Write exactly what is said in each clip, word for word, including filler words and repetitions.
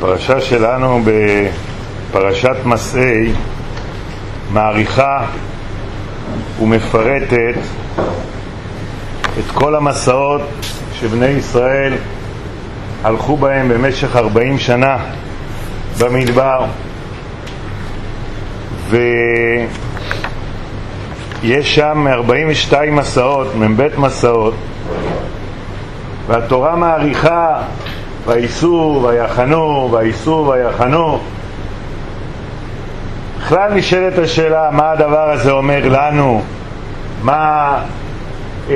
הפרשה שלנו בפרשת מסעי מעריכה ומפרטת את כל המסעות שבני ישראל הלכו בהם במשך ארבעים שנה במדבר, ויש שם ארבעים ושתיים מסעות, מבית מסעות, והתורה מעריכה וייסעו ויחנו וייסעו ויחנו. בכלל נשאלת השאלה מה הדבר הזה אומר לנו, מה אה,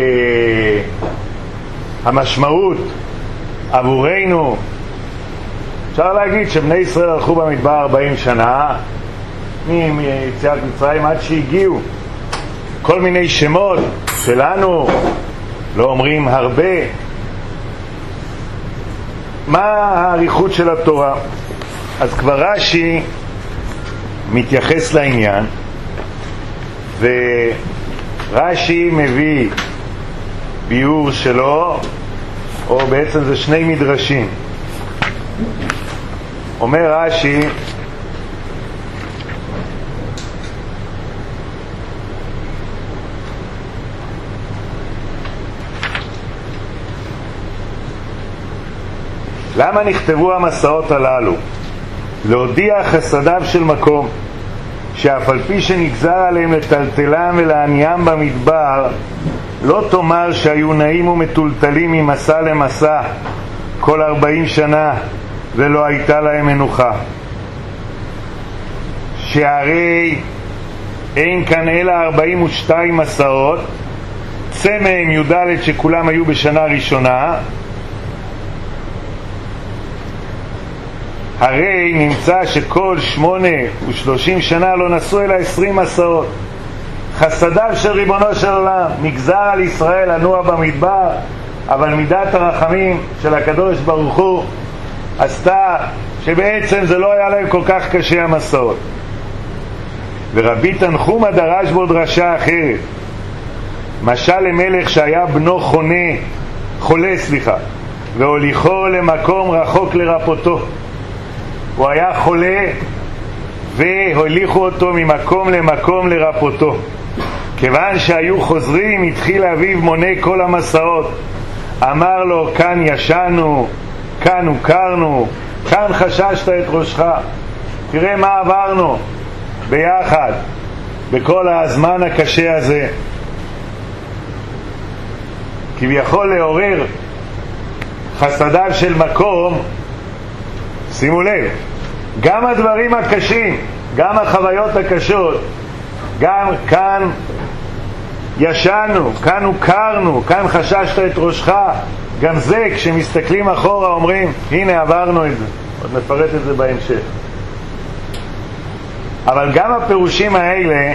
המשמעות עבורנו. אפשר להגיד שבני ישראל הלכו במדבר ארבעים שנה מיציאת מצרים עד שהגיעו. כל מיני שמות שלנו לא אומרים הרבה. מה העריכות של התורה? אז כבר רש"י מתייחס לעניין, ורש"י מביא ביאור שלו, או בעצם זה שני מדרשים. אומר רש"י, למה נכתבו המסעות הללו? להודיע חסדיו של מקום, שאף על פי שנגזר עליהם לטלטלם ולעניים במדבר, לא תאמר שהיו נעים ומטולטלים ממסע למסע כל ארבעים שנה ולא הייתה להם מנוחה. שהרי אין כאן אלא ארבעים ושתיים מסעות, צא מהם י"ד שכולם היו בשנה ראשונה, הרי נמצא שכל שמונה ושלושים שנה לא נסעו אלא עשרים מסעות. חסדיו של ריבונו של עולם, נגזר על ישראל לנוע במדבר, אבל מידת הרחמים של הקדוש ברוך הוא עשתה שבעצם זה לא היה להם כל כך קשה המסעות. ורבי תנחומא דרש בו דרשה אחרת, משל למלך שהיה בנו חונה, חולה סליחה, והוליכו למקום רחוק לרפאותו. הוא היה חולה והוליכו אותו ממקום למקום לרפאותו. כיוון שהיו חוזרים, התחיל אביו מונה כל המסעות, אמר לו כאן ישנו, כאן הוכרנו, כאן חששת את ראשך. תראה מה עברנו ביחד בכל הזמן הקשה הזה. כביכול לעורר חסדיו של מקום. שימו לב, גם הדברים הקשים, גם החוויות הקשות, גם כאן ישנו, כאן הוכרנו, כאן חששת את ראשך, גם זה כשמסתכלים אחורה אומרים הנה עברנו את זה. עוד נפרט את זה בהמשך. אבל גם הפירושים האלה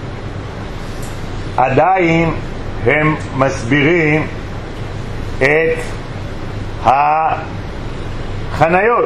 עדיין הם מסבירים את החניות.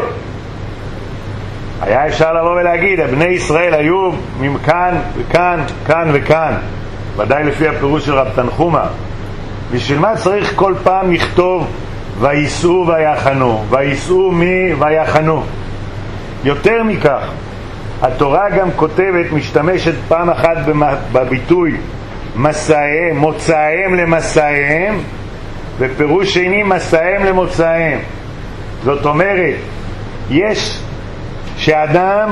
היה אפשר לבוא ולהגיד בני ישראל היו מכאן וכאן, כאן וכאן, ודאי לפי הפירוש של רב תנחומא. בשביל מה צריך כל פעם לכתוב וייסעו ויחנו, וייסעו מי ויחנו? יותר מכך, התורה גם כותבת, משתמשת פעם אחת בביטוי מסעיהם, מוצאיהם למסעיהם, ופירוש שני מסעיהם למוצאיהם. זאת אומרת, יש שאדם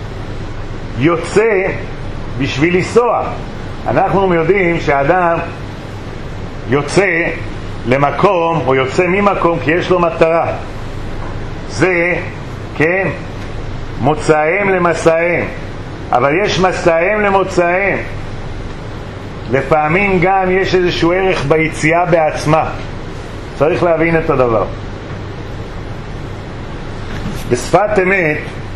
יוצא בשביל לנסוע. אנחנו יודעים שאדם יוצא למקום או יוצא ממקום כי יש לו מטרה. זה, כן, מוצאיהם למסעיהם. אבל יש מסעיהם למוצאיהם. לפעמים גם יש איזשהו ערך ביציאה בעצמה. צריך להבין את הדבר. בשפת אמת,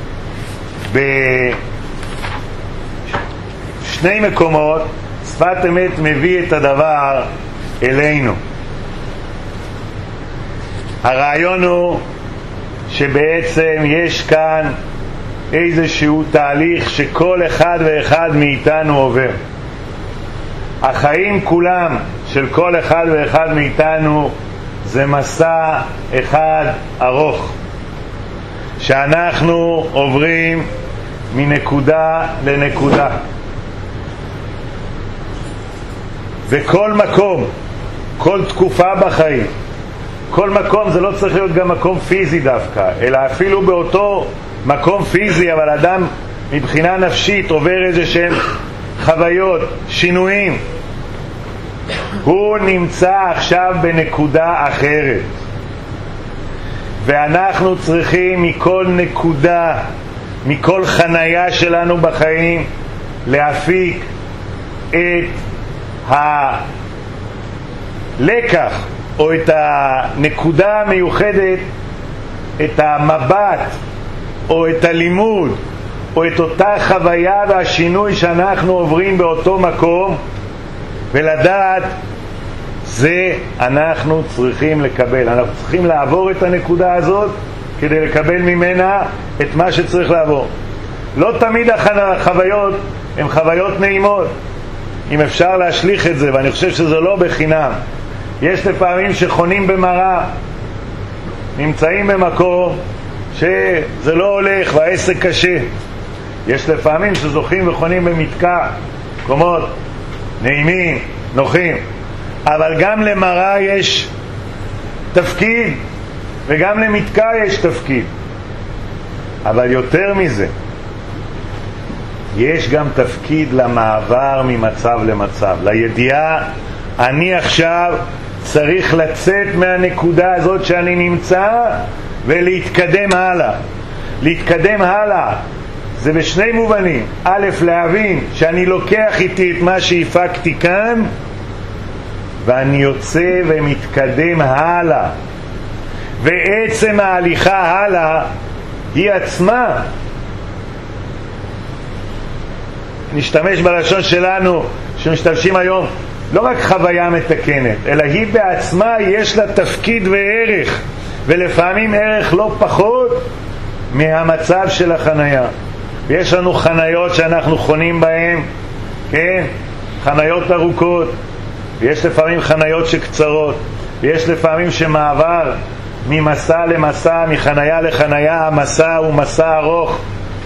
בשני מקומות שפת אמת מביא את הדבר אלינו. הרעיון הוא שבעצם יש כאן איזשהו תהליך שכל אחד ואחד מאיתנו עובר. החיים כולם של כל אחד ואחד מאיתנו זה מסע אחד ארוך, שאנחנו עוברים מנקודה לנקודה, וכל מקום, כל תקופה בחיים, כל מקום, זה לא צריך להיות גם מקום פיזי דווקא, אלא אפילו באותו מקום פיזי, אבל אדם מבחינה נפשית עובר איזה שהם חוויות, שינויים, הוא נמצא עכשיו בנקודה אחרת, ואנחנו צריכים מכל נקודה, מכל חנייה שלנו בחיים, להפיק את הלקח או את הנקודה המיוחדת, את המבט או את הלימוד או את אותה חוויה והשינוי שאנחנו עוברים באותו מקום, ולדעת זה אנחנו צריכים לקבל. אנחנו צריכים לעבור את הנקודה הזאת כדי לקבל ממנה את מה שצריך לעבור. לא תמיד החוויות הן חוויות נעימות, אם אפשר להשליך את זה, ואני חושב שזה לא בחינם. יש לפעמים שחונים במראה, נמצאים במקום שזה לא הולך והעסק קשה. יש לפעמים שזוכים וחונים במתקע, מקומות נעימים, נוחים, אבל גם למראה יש תפקיד וגם למתקע יש תפקיד. אבל יותר מזה, יש גם תפקיד למעבר ממצב למצב, לידיעה אני עכשיו צריך לצאת מהנקודה הזאת שאני נמצא ולהתקדם הלאה. להתקדם הלאה זה בשני מובנים. א', להבין שאני לוקח איתי את מה שהפקתי כאן ואני יוצא ומתקדם הלאה, ועצם ההליכה הלאה היא עצמה, נשתמש בלשון שלנו שמשתמשים היום, לא רק חוויה מתקנת, אלא היא בעצמה יש לה תפקיד וערך, ולפעמים ערך לא פחות מהמצב של החנייה. ויש לנו חניות שאנחנו חונים בהן, כן? חניות ארוכות, ויש לפעמים חניות שקצרות, ויש לפעמים שמעבר ממסע למסע, מחניה לחניה, המסע הוא מסע ארוך.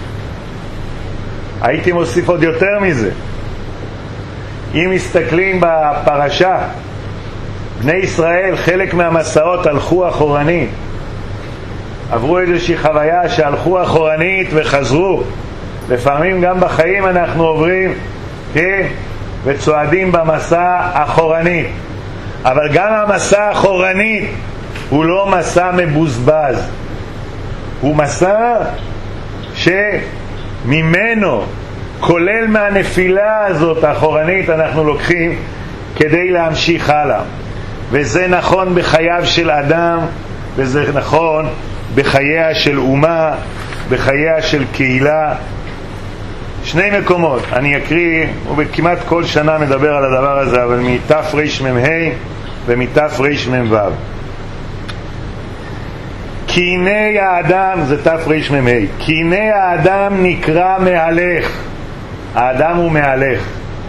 הייתי מוסיף עוד יותר מזה. אם מסתכלים בפרשה, בני ישראל חלק מהמסעות הלכו אחורנית, עברו איזושהי חוויה שהלכו אחורנית וחזרו. לפעמים גם בחיים אנחנו עוברים, כן, וצועדים במסע אחורנית, אבל גם המסע האחורנית הוא לא מסע מבוזבז, הוא מסע שממנו, כולל מהנפילה הזאת האחורנית, אנחנו לוקחים כדי להמשיך הלאה. וזה נכון בחייו של אדם, וזה נכון בחייה של אומה, בחייה של קהילה. שני מקומות, אני אקריא, וכמעט כל שנה מדבר על הדבר הזה, אבל מתף ריש מם ה' ומתף ריש מם ו'. כי הנה האדם, זה תף ריש מם ה', כי הנה האדם נקרא מהלך, האדם הוא מהלך,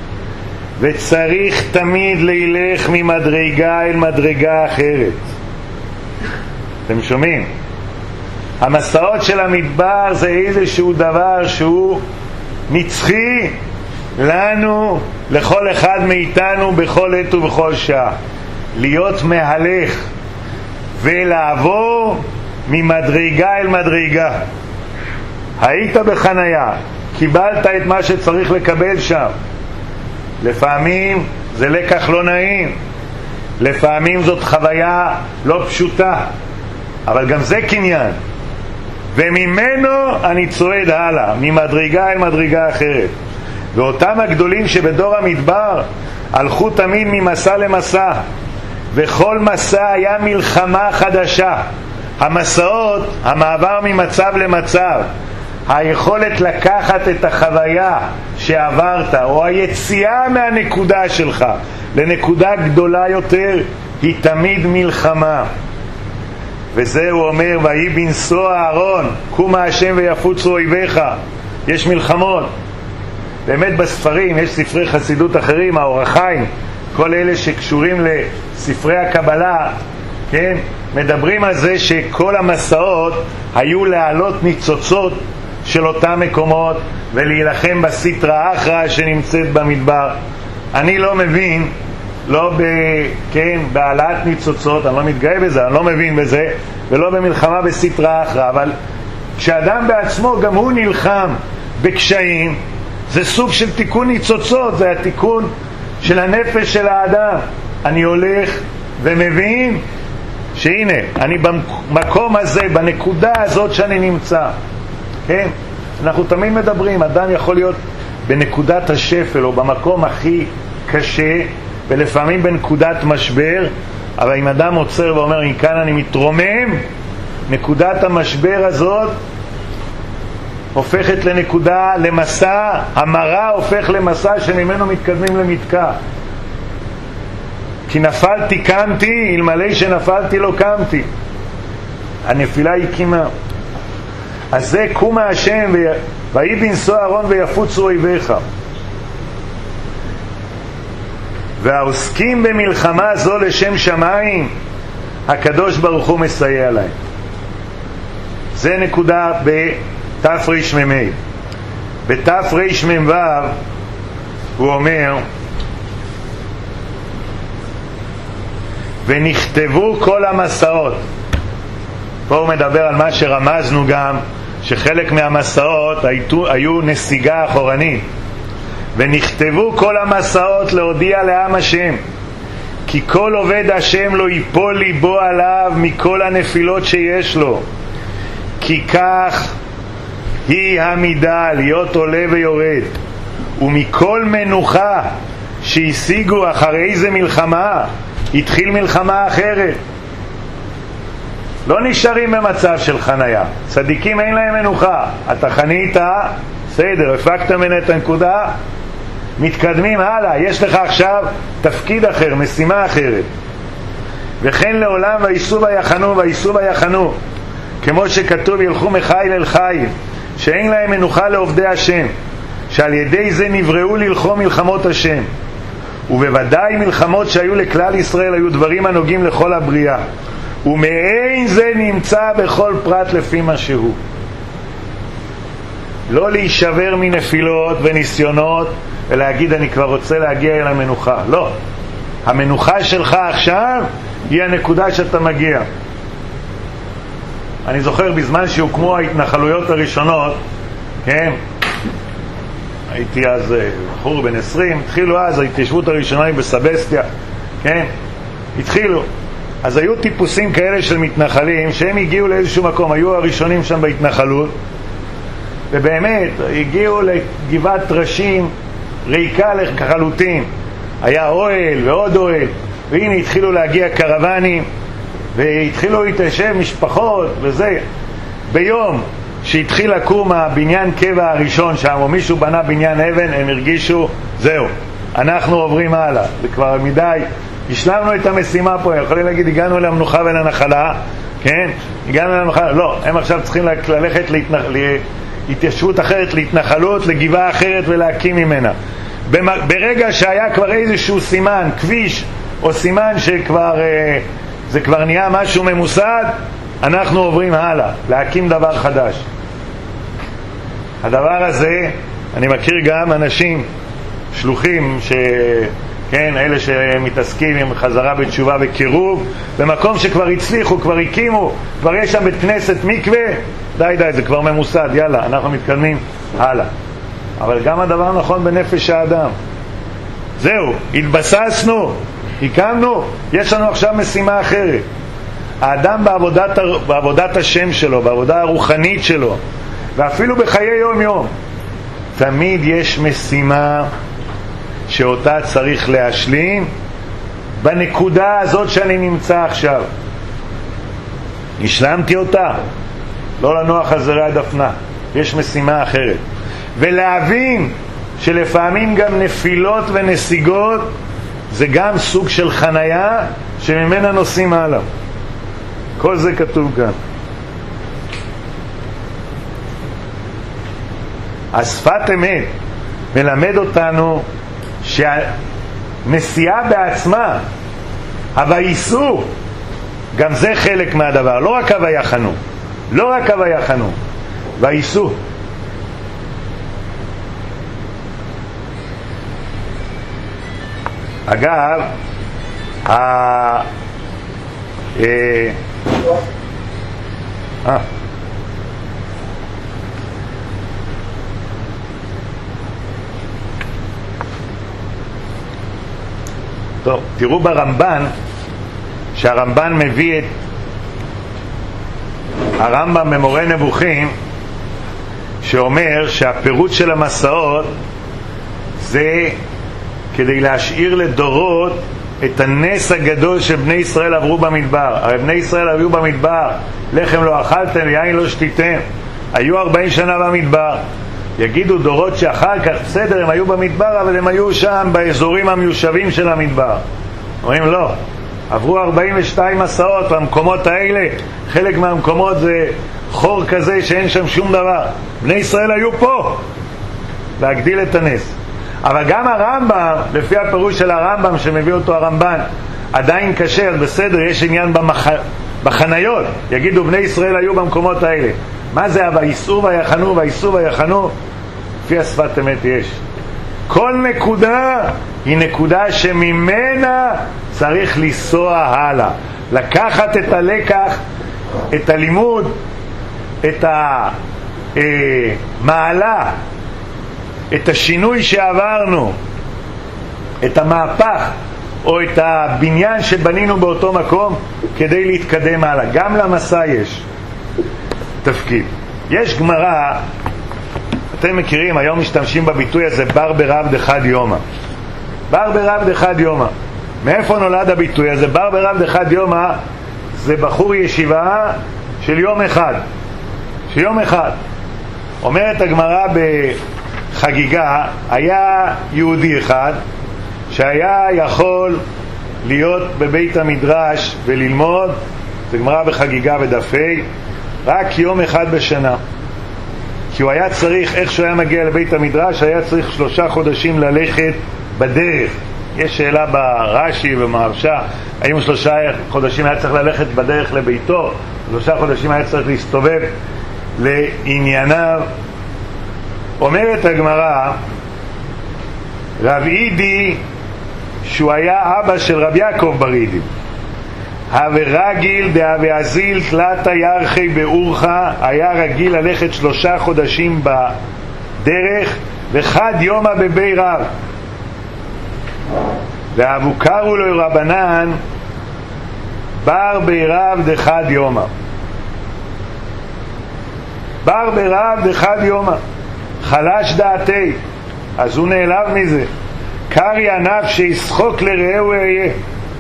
וצריך תמיד לילך ממדרגה אל מדרגה אחרת. אתם שומעים? המסעות של המדבר זה איזשהו דבר שהוא נצחי לנו, לכל אחד מאיתנו, בכל עת ובכל שעה, להיות מהלך ולעבור ממדרגה אל מדרגה. היית בחנייה, קיבלת את מה שצריך לקבל שם. לפעמים זה לקח לא נעים, לפעמים זאת חוויה לא פשוטה, אבל גם זה קניין, וממנו אני צועד הלאה, ממדרגה אל מדרגה אחרת. ואותם הגדולים שבדור המדבר הלכו תמיד ממסע למסע, וכל מסע היה מלחמה חדשה. המסעות, המעבר ממצב למצב, היכולת לקחת את החוויה שעברת, או היציאה מהנקודה שלך לנקודה גדולה יותר, היא תמיד מלחמה. וזה הוא אומר, ויהי בנשוא אהרון קומה השם ויפוצו אויביך. יש מלחמות באמת בספרים, יש ספרי חסידות אחרים, האור החיים, כל אלה שקשורים לספרי הקבלה, כן, מדברים על זה שכל המסעות היו להעלות ניצוצות של אותם מקומות ולהילחם בסטרא אחרא שנמצאת במדבר. אני לא מבין, לא ב, כן, בהעלאת ניצוצות, אני לא מתגאה בזה, אני לא מבין בזה, ולא במלחמה בסטרא אחרא, אבל כשאדם בעצמו גם הוא נלחם בקשיים, זה סוג של תיקון ניצוצות, זה התיקון של הנפש של האדם. אני הולך ומבין שהנה, אני במקום הזה, בנקודה הזאת שאני נמצא. כן? אנחנו תמיד מדברים, אדם יכול להיות בנקודת השפל או במקום הכי קשה, ולפעמים בנקודת משבר, אבל אם אדם עוצר ואומר, אם כאן אני מתרומם, נקודת המשבר הזאת הופכת לנקודה, למסע, המראה הופך למסע שממנו מתקדמים למתקע. כי נפלתי קמתי, אלמלא שנפלתי לא קמתי. הנפילה היא קימה. אז זה קומה השם, ויהי בנשוא אהרון ויפוצו אויביך. והעוסקים במלחמה זו לשם שמיים, הקדוש ברוך הוא מסייע להם. זה נקודה בתרמ"ה. בתרמ"ו הוא אומר, ונכתבו כל המסעות. פה הוא מדבר על מה שרמזנו גם, שחלק מהמסעות היו, היו נסיגה אחורנית. ונכתבו כל המסעות להודיע לעם השם, כי כל עובד השם לא ייפול ליבו עליו מכל הנפילות שיש לו, כי כך היא המידה להיות עולה ויורד, ומכל מנוחה שהשיגו אחרי איזה מלחמה התחיל מלחמה אחרת. לא נשארים במצב של חנייה. צדיקים אין להם מנוחה. אתה חנית, בסדר, הפקת ממנה את הנקודה, מתקדמים הלאה. יש לך עכשיו תפקיד אחר, משימה אחרת. וכן לעולם ויסעו ויחנו ויסעו ויחנו, כמו שכתוב ילכו מחיל אל חיל, שאין להם מנוחה לעובדי השם, שעל ידי זה נבראו ללחום מלחמות השם. ובוודאי מלחמות שהיו לכלל ישראל היו דברים הנוגעים לכל הבריאה, ומאין זה נמצא בכל פרט לפי מה שהוא. לא להישבר מנפילות וניסיונות ולהגיד אני כבר רוצה להגיע אל המנוחה. לא, המנוחה שלך עכשיו היא הנקודה שאתה מגיע. אני זוכר בזמן שהוקמו ההתנחלויות הראשונות, כן, הייתי אז בחור בן עשרים, התחילו אז ההתיישבות הראשונה היא בסבסטיה, כן, התחילו. אז היו טיפוסים כאלה של מתנחלים שהם הגיעו לאיזשהו מקום, היו הראשונים שם בהתנחלות, ובאמת הגיעו לגבעת טרשים ריקה לחלוטין, היה אוהל ועוד אוהל, והנה התחילו להגיע קרוונים והתחילו להתיישב משפחות וזה. ביום שהתחיל לקום הבניין קבע הראשון שם, או מישהו בנה בניין אבן, הם הרגישו זהו, אנחנו עוברים הלאה, וכבר מדי השלמנו את המשימה פה. יכולים להגיד הגענו למנוחה ולנחלה, כן, הגענו למנוחה, לא, הם עכשיו צריכים ללכת להתנח... להתיישבות אחרת, להתנחלות, לגבעה אחרת ולהקים ממנה. ברגע שהיה כבר איזשהו סימן, כביש או סימן שכבר זה כבר נהיה משהו ממוסד, אנחנו עוברים הלאה, להקים דבר חדש. הדבר הזה, אני מכיר גם אנשים שלוחים ש... כן, אלה שמתעסקים עם חזרה בתשובה וקירוב, במקום שכבר הצליחו, כבר הקימו, כבר יש שם בית כנסת, מקווה, די די, זה כבר ממוסד, יאללה, אנחנו מתקדמים הלאה. אבל גם הדבר נכון בנפש האדם. זהו, התבססנו, הקמנו, יש לנו עכשיו משימה אחרת. האדם בעבודת, בעבודת השם שלו, בעבודה הרוחנית שלו, ואפילו בחיי יום יום, תמיד יש משימה שאותה צריך להשלים בנקודה הזאת שאני נמצא עכשיו. השלמתי אותה, לא לנוח על זרי הדפנה, יש משימה אחרת. ולהבין שלפעמים גם נפילות ונסיגות זה גם סוג של חנייה שממנה נוסעים הלאה. כל זה כתוב כאן. השפת אמת מלמד אותנו שהנסיעה בעצמה, הוויסעו, גם זה חלק מהדבר, לא רק הוויה חנו, לא רק הוויה חנו, וייסו. אגב, ה... אה... אה... טוב, תראו ברמב"ן, שהרמב"ן מביא את הרמב"ם במורה נבוכים, שאומר שהפירוט של המסעות זה כדי להשאיר לדורות את הנס הגדול שבני ישראל עברו במדבר. הרי בני ישראל היו במדבר, לחם לא אכלתם ויין לא שתיתם, היו ארבעים שנה במדבר. יגידו דורות שאחר כך, בסדר, הם היו במדבר, אבל הם היו שם באזורים המיושבים של המדבר. אומרים לא, עברו ארבעים ושתיים מסעות במקומות האלה, חלק מהמקומות זה חור כזה שאין שם שום דבר. בני ישראל היו פה להגדיל את הנס. אבל גם הרמב"ם, לפי הפירוש של הרמב"ם שמביא אותו הרמב"ן, עדיין קשה, בסדר, יש עניין במח... בחניות. יגידו בני ישראל היו במקומות האלה. מה זה וייסעו ויחנו וייסעו ויחנו? לפי השפת אמת יש. כל נקודה היא נקודה שממנה צריך לנסוע הלאה. לקחת את הלקח, את הלימוד, את המעלה, את השינוי שעברנו, את המהפך או את הבניין שבנינו באותו מקום כדי להתקדם הלאה. גם למסע יש תפקיד. יש גמרא, אתם מכירים, היום משתמשים בביטוי הזה בר ברב דחד יומא. בר ברב דחד יומא. מאיפה נולד הביטוי הזה? בר ברב דחד יומא זה בחור ישיבה של יום אחד. של יום אחד. אומרת הגמרא בחגיגה, היה יהודי אחד שהיה יכול להיות בבית המדרש וללמוד, זה גמרא בחגיגה בדפי, רק יום אחד בשנה. כי הוא היה צריך, איך שהוא היה מגיע לבית המדרש, היה צריך שלושה חודשים ללכת בדרך. יש שאלה ברש"י ובמהרש"א, האם שלושה חודשים היה צריך ללכת בדרך לביתו, שלושה חודשים היה צריך להסתובב לענייניו. אומרת הגמרא, רב אידי, שהוא היה אבא של רב יעקב בר אידי, הווה דהווה אזיל תלתה ירחי באורחה, היה רגיל ללכת שלושה חודשים בדרך וחד יומא בבי רב, ואבו קראו לו רבנן בר ברב דחד יומא. בר ברב דחד יומא, חלש דעתי, אז הוא נעלב מזה. קרי ענף שישחוק לרעהו אהיה.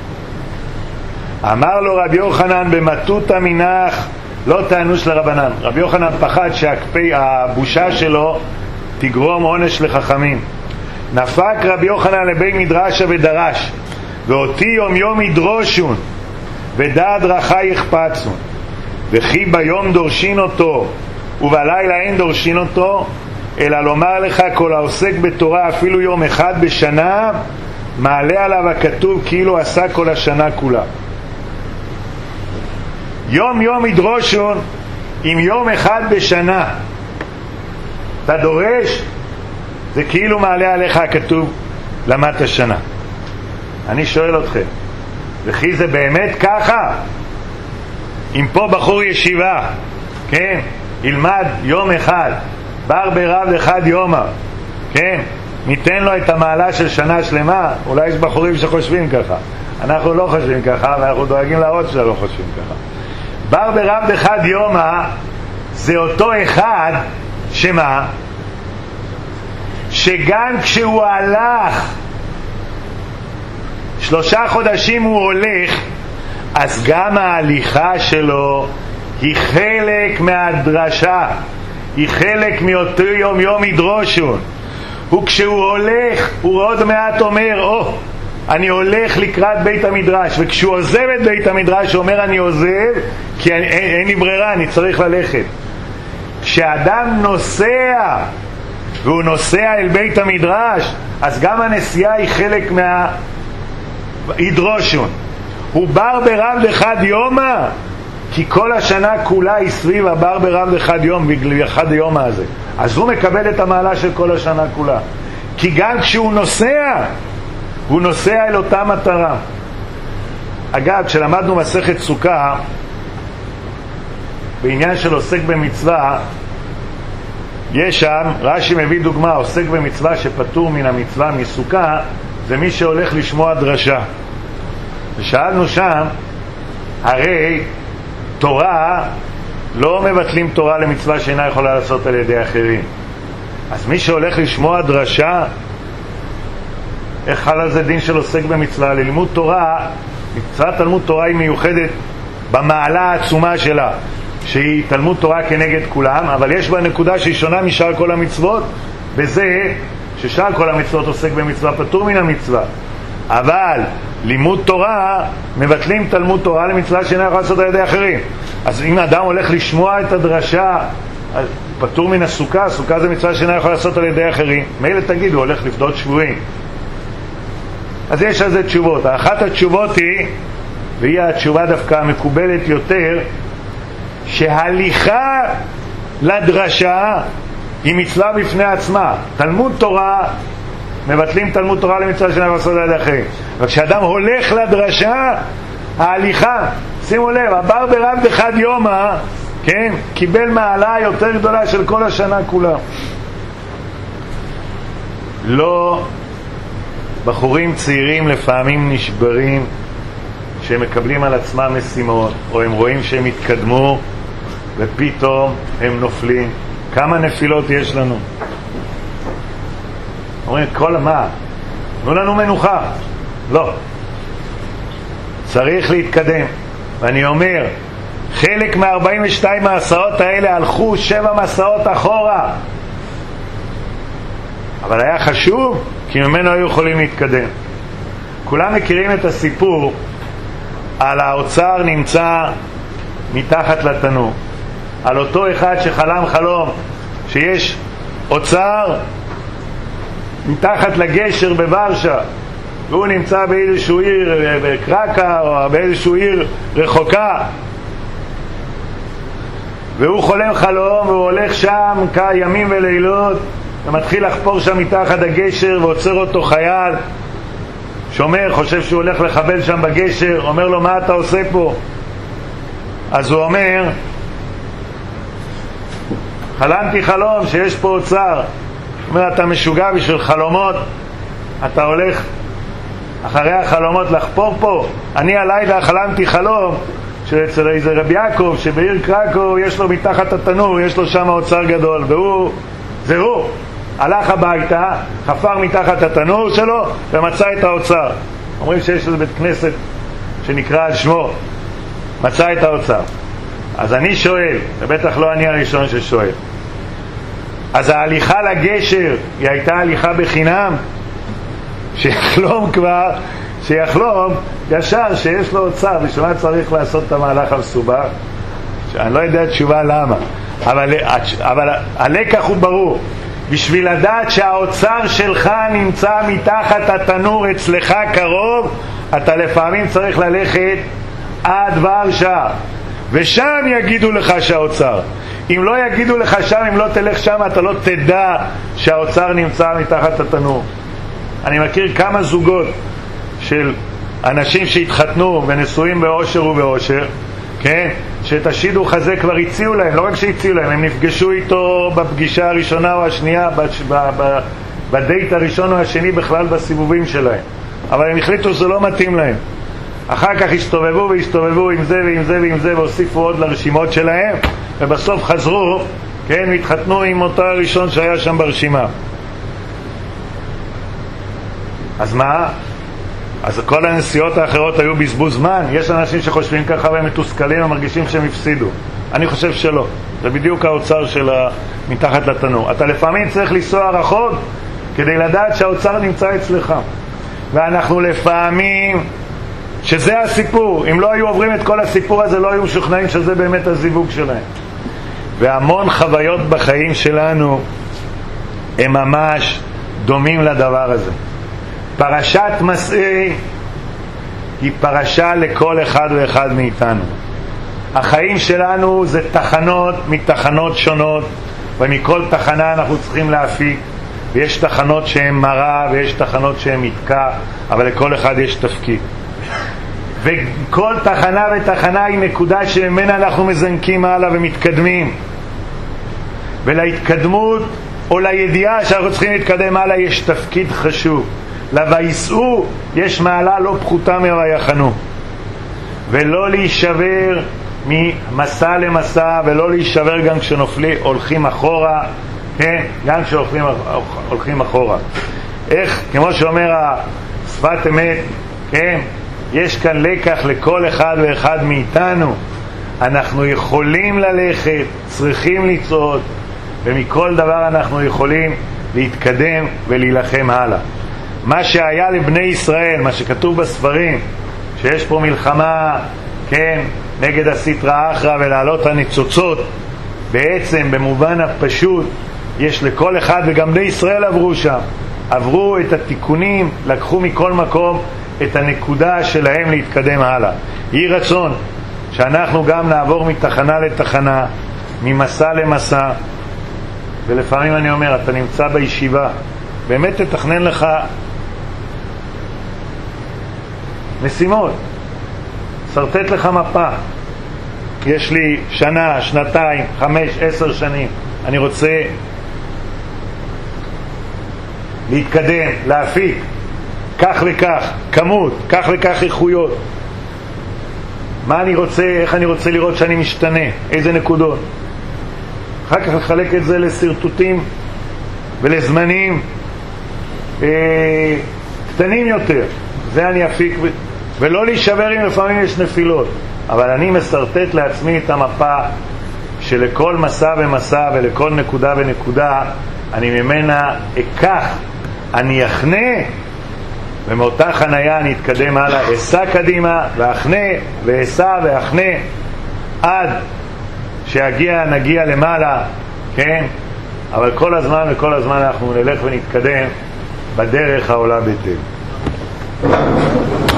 אמר לו רבי יוחנן במטותא מנח לא תענוש לרבנן. רבי יוחנן פחד שהבושה שלו תגרום עונש לחכמים. נפק רבי יוחנן לבית מדרשה ודרש, ואותי יום יום ידרושון ודעת דרכי יחפצון, וכי ביום דורשין אותו ובלילה אין דורשין אותו, אלא לומר לך כל העוסק בתורה אפילו יום אחד בשנה, מעלה עליו הכתוב כאילו עשה כל השנה כולה. יום יום ידרושון, עם יום אחד בשנה אתה דורש, זה כאילו מעלה עליך הכתוב למדת שנה. אני שואל אתכם, וכי זה באמת ככה? אם פה בחור ישיבה, כן, ילמד יום אחד בר ברב אחד יומא, כן, ניתן לו את המעלה של שנה שלמה. אולי יש בחורים שחושבים ככה, אנחנו לא חושבים ככה, ואנחנו דואגים להראות שלא חושבים ככה. בר ברב אחד יומא זה אותו אחד שמה? שגם כשהוא הלך שלושה חודשים הוא הולך, אז גם ההליכה שלו היא חלק מהדרשה, היא חלק מאותו יום יום ידרושון. וכשהוא הולך הוא עוד מעט אומר, או, אני הולך לקראת בית המדרש, וכשהוא עוזב את בית המדרש הוא אומר אני עוזב כי אין, אין לי ברירה, אני צריך ללכת. כשאדם נוסע והוא נוסע אל בית המדרש, אז גם הנסיעה היא חלק מהידרושון. הוא בר ברב לחד יומא, כי כל השנה כולה היא סביב הבר ברב לחד יום, בגלל אחד יומא הזה. אז הוא מקבל את המעלה של כל השנה כולה. כי גם כשהוא נוסע, הוא נוסע אל אותה מטרה. אגב, כשלמדנו מסכת סוכה, בעניין של עוסק במצווה, יש שם, רש"י מביא דוגמה, עוסק במצווה שפטור מן המצווה מסוכה, זה מי שהולך לשמוע דרשה. ושאלנו שם, הרי תורה, לא מבטלים תורה למצווה שאינה יכולה לעשות על ידי אחרים. אז מי שהולך לשמוע דרשה, איך חל על זה דין של עוסק במצווה? ללימוד תורה, מצוות תלמוד תורה היא מיוחדת במעלה העצומה שלה, שהיא תלמוד תורה כנגד כולם, אבל יש בה נקודה שהיא שונה משאר כל המצוות, בזה ששאר כל המצוות עוסק במצווה פטור מן המצווה. אבל לימוד תורה, מבטלים תלמוד תורה למצווה שאינה יכולה לעשות על ידי אחרים. אז אם האדם הולך לשמוע את הדרשה, פטור מן הסוכה, הסוכה זה מצווה שאינה יכולה לעשות על ידי אחרים. מילא תגיד, הוא הולך לפדות שבויים. אז יש על זה תשובות. אחת התשובות היא, והיא התשובה דווקא המקובלת יותר, שהליכה לדרשה היא מצווה בפני עצמה. תלמוד תורה, מבטלים תלמוד תורה למצווה שאינה יכולה לעשות על ידי אחרים. אבל כשאדם הולך לדרשה, ההליכה, שימו לב, הבר ברב בחד יומא, כן, קיבל מעלה יותר גדולה של כל השנה כולה. לא, בחורים צעירים לפעמים נשברים שהם מקבלים על עצמם משימות, או הם רואים שהם התקדמו ופתאום הם נופלים. כמה נפילות יש לנו? אומרים, כל מה? תנו לנו מנוחה. לא. צריך להתקדם. ואני אומר, חלק מה-ארבעים ושתיים מסעות האלה הלכו שבע מסעות אחורה. אבל היה חשוב, כי ממנו היו יכולים להתקדם. כולם מכירים את הסיפור על האוצר נמצא מתחת לתנור. על אותו אחד שחלם חלום שיש אוצר מתחת לגשר בוורשה, והוא נמצא באיזשהו עיר בקרקה או באיזשהו עיר רחוקה, והוא חולם חלום והוא הולך שם כימים ולילות ומתחיל לחפור שם מתחת הגשר, ועוצר אותו חייל שומר, חושב שהוא הולך לחבל שם בגשר, אומר לו, מה אתה עושה פה? אז הוא אומר, חלמתי חלום שיש פה אוצר. אומר, אתה משוגע בשביל חלומות? אתה הולך אחרי החלומות לחפור פה? אני הלילה חלמתי חלום שאצל איזה רבי יעקב שבעיר קרקו יש לו מתחת התנור, יש לו שם אוצר גדול, והוא, זה הוא הלך הביתה, חפר מתחת התנור שלו ומצא את האוצר. אומרים שיש איזה בית כנסת שנקרא על שמו, מצא את האוצר. אז אני שואל, ובטח לא אני הראשון ששואל, אז ההליכה לגשר היא הייתה הליכה בחינם? שיחלום כבר, שיחלום ישר שיש לו אוצר, בשביל מה צריך לעשות את המהלך המסובך? אני לא יודע תשובה למה, אבל, אבל הלקח הוא ברור. בשביל לדעת שהאוצר שלך נמצא מתחת התנור אצלך קרוב, אתה לפעמים צריך ללכת עד ורשה, ושם יגידו לך שהאוצר. אם לא יגידו לך שם, אם לא תלך שם, אתה לא תדע שהאוצר נמצא מתחת התנור. אני מכיר כמה זוגות של אנשים שהתחתנו ונשואים באושר ובאושר, כן? שאת השידוך הזה כבר הציעו להם, לא רק שהציעו להם, הם נפגשו איתו בפגישה הראשונה או השנייה, בדייט הראשון או השני, בכלל בסיבובים שלהם, אבל הם החליטו שזה לא מתאים להם. אחר כך הסתובבו והסתובבו עם זה ועם זה ועם זה, והוסיפו עוד לרשימות שלהם, ובסוף חזרו, כן, והתחתנו עם אותו הראשון שהיה שם ברשימה. אז מה? אז כל הנסיעות האחרות היו בזבוז זמן. יש אנשים שחושבים ככה והם מתוסכלים ומרגישים שהם הפסידו. אני חושב שלא. זה בדיוק האוצר של מתחת לתנור. אתה לפעמים צריך לנסוע רחוק כדי לדעת שהאוצר נמצא אצלך. ואנחנו לפעמים, שזה הסיפור, אם לא היו עוברים את כל הסיפור הזה, לא היו משוכנעים שזה באמת הזיווג שלהם. והמון חוויות בחיים שלנו הם ממש דומים לדבר הזה. פרשת מסעי היא פרשה לכל אחד ואחד מאיתנו. החיים שלנו זה תחנות מתחנות שונות, ומכל תחנה אנחנו צריכים להפיק, ויש תחנות שהן מראה ויש תחנות שהן מתקע, אבל לכל אחד יש תפקיד. וכל תחנה ותחנה היא נקודה שממנה אנחנו מזנקים הלאה ומתקדמים. ולהתקדמות או לידיעה שאנחנו צריכים להתקדם הלאה יש תפקיד חשוב. לויסעו יש מעלה לא פחותה מהויחנו. ולא להישבר ממסע למסע, ולא להישבר גם כשנופלים הולכים אחורה, כן? גם כשהולכים אחורה. איך, כמו שאומר השפת אמת, כן? יש כאן לקח לכל אחד ואחד מאיתנו. אנחנו יכולים ללכת, צריכים לצעוד, ומכל דבר אנחנו יכולים להתקדם ולהילחם הלאה. מה שהיה לבני ישראל, מה שכתוב בספרים, שיש פה מלחמה, כן, נגד הסטרא אחרא ולעלות הניצוצות, בעצם במובן הפשוט יש לכל אחד, וגם בני ישראל עברו שם, עברו את התיקונים, לקחו מכל מקום את הנקודה שלהם להתקדם הלאה. יהי רצון שאנחנו גם נעבור מתחנה לתחנה, ממסע למסע. ולפעמים אני אומר, אתה נמצא בישיבה, באמת תתכנן לך משימות, סרטט לך מפה. יש לי שנה, שנתיים, חמש, עשר שנים, אני רוצה להתקדם, להפיק כך וכך, כמות, כך וכך איכויות. מה אני רוצה, איך אני רוצה לראות שאני משתנה, איזה נקודות. אחר כך לחלק את זה לסרטוטים ולזמנים אה, קטנים יותר. זה אני אפיק, ולא להישבר אם לפעמים יש נפילות. אבל אני מסרטט לעצמי את המפה שלכל מסע ומסע ולכל נקודה ונקודה אני ממנה אקח, אני אחנה, ומאותה חנייה אני אתקדם הלאה, אסע קדימה ואחנה ואסע ואחנה עד שיגיע, נגיע למעלה, כן? אבל כל הזמן וכל הזמן אנחנו נלך ונתקדם בדרך העולה בטל.